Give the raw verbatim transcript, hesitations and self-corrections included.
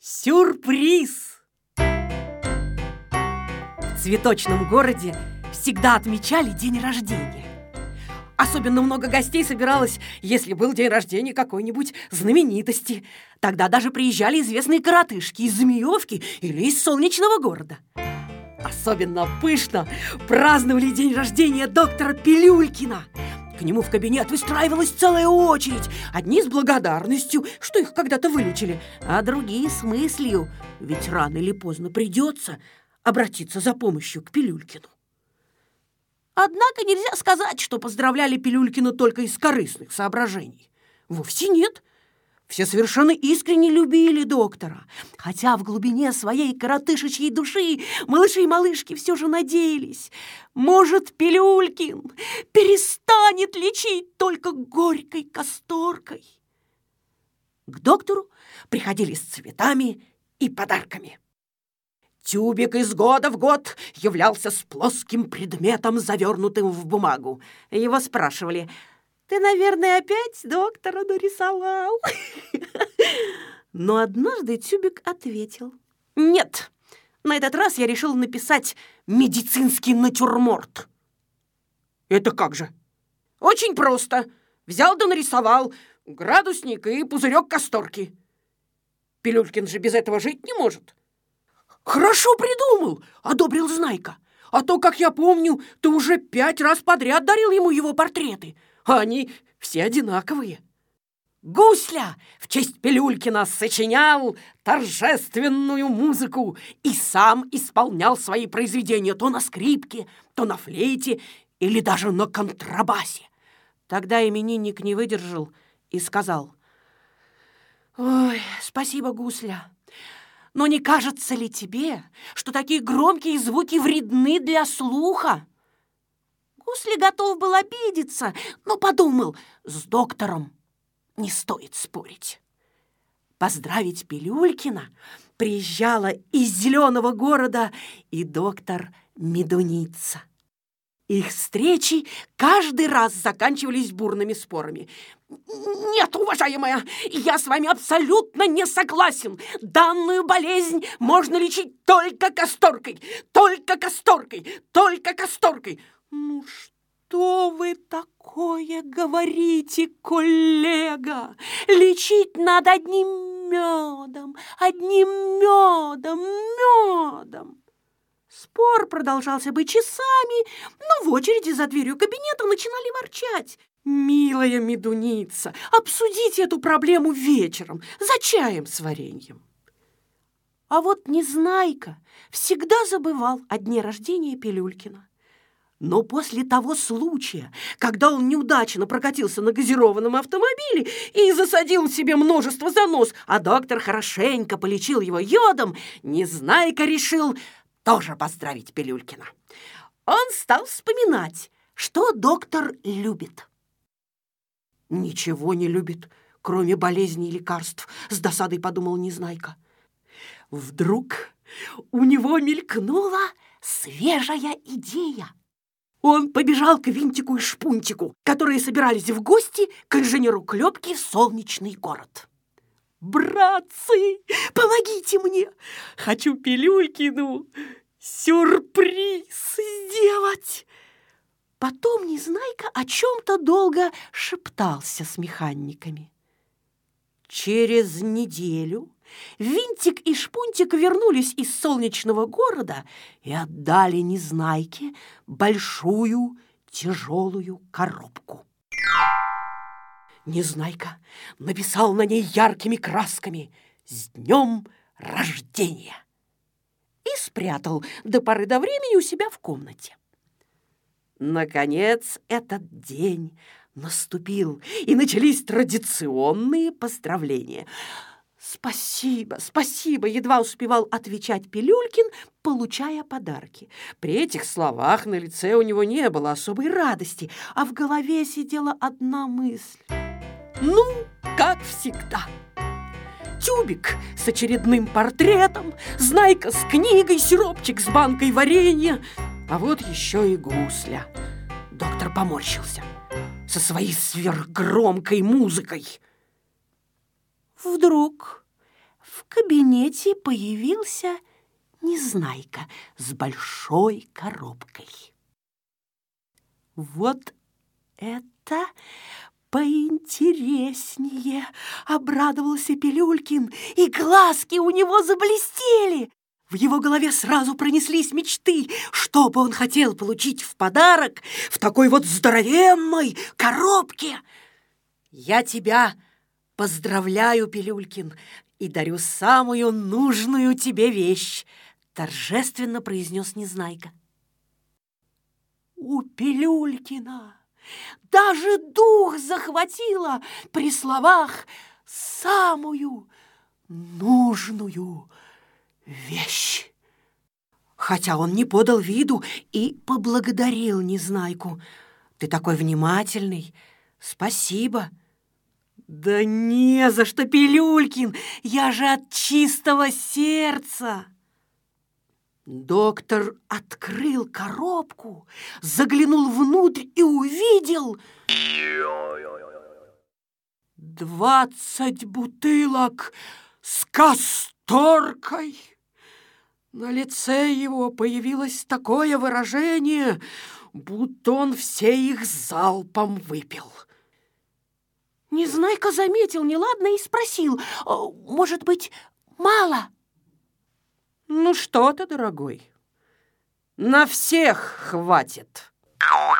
Сюрприз! В цветочном городе всегда отмечали день рождения. Особенно много гостей собиралось, если был день рождения какой-нибудь знаменитости. Тогда даже приезжали известные коротышки из Змеевки или из солнечного города. Особенно пышно праздновали день рождения доктора Пилюлькина. К нему в кабинет выстраивалась целая очередь. Одни с благодарностью, что их когда-то вылечили, а другие с мыслью, ведь рано или поздно придется обратиться за помощью к Пилюлькину. Однако нельзя сказать, что поздравляли Пилюлькина только из корыстных соображений. Вовсе нет. Все совершенно искренне любили доктора, хотя в глубине своей коротышечьей души малыши и малышки все же надеялись. Может, Пилюлькин перестанет лечить только горькой касторкой. К доктору приходили с цветами и подарками. Тюбик из года в год являлся с плоским предметом, завернутым в бумагу. Его спрашивали: «Ты, наверное, опять доктора нарисовал?» Но однажды Тюбик ответил: «Нет, на этот раз я решил написать медицинский натюрморт». «Это как же?» «Очень просто. Взял да нарисовал градусник и пузырек касторки. Пилюлькин же без этого жить не может». «Хорошо придумал!» — одобрил Знайка. «А то, как я помню, ты уже пять раз подряд дарил ему его портреты, а они все одинаковые». Гусля в честь Пилюлькина сочинял торжественную музыку и сам исполнял свои произведения то на скрипке, то на флейте или даже на контрабасе. Тогда именинник не выдержал и сказал: «Ой, спасибо, Гусля. Но не кажется ли тебе, что такие громкие звуки вредны для слуха?» Гусли готов был обидеться, но подумал, с доктором не стоит спорить. Поздравить Пилюлькина приезжала из зеленого города и доктор Медуница. Их встречи каждый раз заканчивались бурными спорами. «Нет, уважаемая, я с вами абсолютно не согласен. Данную болезнь можно лечить только касторкой, только касторкой, только касторкой». «Ну что вы такое говорите, коллега? Лечить надо одним медом, одним медом, медом». Спор продолжался бы часами, но в очереди за дверью кабинета начинали ворчать: «Милая Медуница, обсудите эту проблему вечером, за чаем с вареньем». А вот Незнайка всегда забывал о дне рождения Пилюлькина. Но после того случая, когда он неудачно прокатился на газированном автомобиле и засадил себе множество занос, а доктор хорошенько полечил его йодом, Незнайка решил тоже поздравить Пилюлькина. Он стал вспоминать, что доктор любит. «Ничего не любит, кроме болезней и лекарств», — с досадой подумал Незнайка. Вдруг у него мелькнула свежая идея. Он побежал к Винтику и Шпунтику, которые собирались в гости к инженеру Клёпке в солнечный город. «Братцы, помогите мне! Хочу Пилюлькину сюрприз сделать!» Потом Незнайка о чем-то долго шептался с механиками. Через неделю Винтик и Шпунтик вернулись из солнечного города и отдали Незнайке большую тяжелую коробку. Незнайка написал на ней яркими красками «С днем рождения» и спрятал до поры до времени у себя в комнате. Наконец этот день наступил, и начались традиционные поздравления. «Спасибо, спасибо!» — едва успевал отвечать Пилюлькин, получая подарки. При этих словах на лице у него не было особой радости, а в голове сидела одна мысль. Ну, как всегда. Тюбик с очередным портретом, Знайка с книгой, Сиропчик с банкой варенья, а вот еще и Гусля. Доктор поморщился со своей сверхгромкой музыкой. Вдруг в кабинете кабинете появился Незнайка с большой коробкой. «Вот это поинтереснее!» — обрадовался Пилюлькин, и глазки у него заблестели. В его голове сразу пронеслись мечты, что бы он хотел получить в подарок в такой вот здоровенной коробке. «Я тебя поздравляю, Пилюлькин, и дарю самую нужную тебе вещь», — торжественно произнес Незнайка. У Пилюлькина даже дух захватило при словах «самую нужную вещь». Хотя он не подал виду и поблагодарил Незнайку. «Ты такой внимательный, спасибо». «Да не за что, Пилюлькин, я же от чистого сердца». Доктор открыл коробку, заглянул внутрь и увидел двадцать бутылок с касторкой. На лице его появилось такое выражение, будто он все их залпом выпил. Незнайка заметил неладное и спросил: «Может быть, мало?» «Ну что ты, дорогой, на всех хватит».